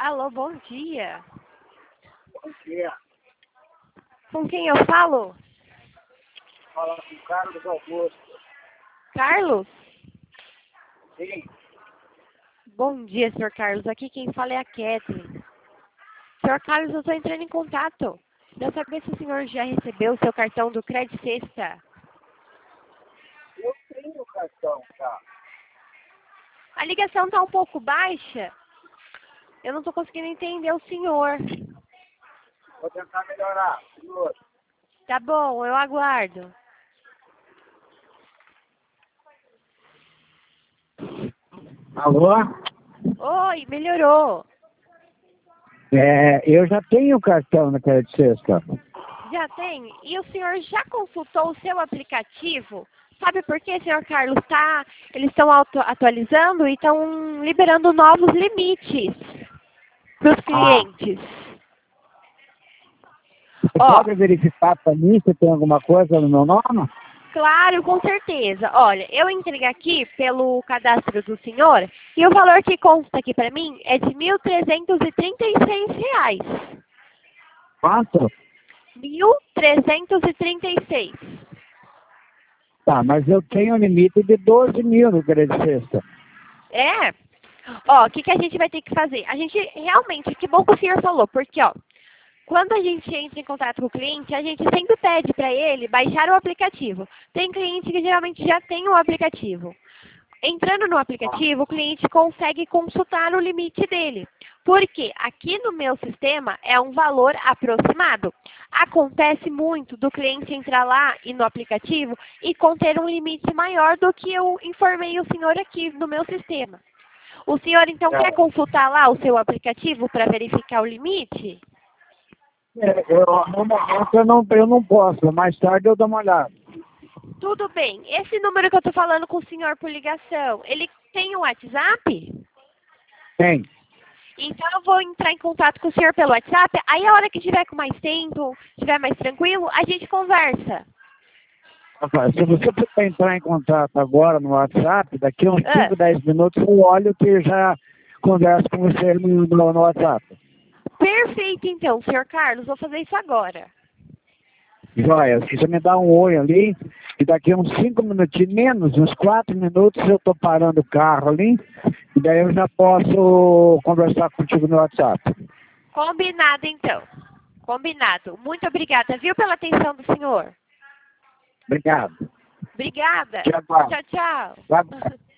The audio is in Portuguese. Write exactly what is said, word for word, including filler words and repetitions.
Alô, bom dia. Bom dia. Com quem eu falo? Fala com o Carlos Augusto. Carlos? Sim. Bom dia, senhor Carlos. Aqui quem fala é a Kathleen. Senhor Carlos, eu estou entrando em contato para saber se o senhor já recebeu o seu cartão do Crédito Sexta. Eu tenho o cartão, tá? A ligação está um pouco baixa. Eu não estou conseguindo entender o senhor. Vou tentar melhorar. Senhor. Tá bom, eu aguardo. Alô? Oi, melhorou. É, eu já tenho o cartão na Crédito Sexta. Já tem? E o senhor já consultou o seu aplicativo? Sabe por quê, senhor Carlos? Tá, eles estão atualizando e estão liberando novos limites para os clientes. Você Ó, pode verificar para mim se tem alguma coisa no meu nome? claro, com certeza. Olha, eu entreguei aqui pelo cadastro do senhor e o valor que consta aqui para mim é de mil trezentos e trinta e seis reais. Quanto? mil trezentos e trinta e seis. Tá, mas eu tenho um limite de doze mil no Crédito Sexta. É? Ó, o que, que a gente vai ter que fazer? A gente, realmente, que bom que o senhor falou, porque, ó, quando a gente entra em contato com o cliente, a gente sempre pede para ele baixar o aplicativo. Tem cliente que geralmente já tem o aplicativo. Entrando no aplicativo, o cliente consegue consultar o limite dele. Porque aqui no meu sistema é um valor aproximado. Acontece muito do cliente entrar lá e no aplicativo e conter um limite maior do que eu informei o senhor aqui no meu sistema. O senhor então É. quer consultar lá o seu aplicativo para verificar o limite? É, eu, no momento eu não, eu não posso, mais tarde eu dou uma olhada. Tudo bem. Esse número que eu estou falando com o senhor por ligação, ele tem um WhatsApp? Tem. Então eu vou entrar em contato com o senhor pelo WhatsApp. Aí a hora que tiver com mais tempo, tiver mais tranquilo, a gente conversa. Rapaz, se você puder entrar em contato agora no WhatsApp, daqui a uns Ah, cinco, dez minutos eu olho que já converso com você no, no, no WhatsApp. perfeito então, senhor Carlos. Vou fazer isso agora. Joia, você me dá um oi ali, e daqui a uns cinco minutinhos, menos, uns quatro minutos, eu estou parando o carro ali, e daí eu já posso conversar contigo no WhatsApp. Combinado então. Combinado. Muito obrigada, viu, pela atenção do senhor. Obrigado. Obrigada. Tchau, tchau. Tchau, tchau. Vai.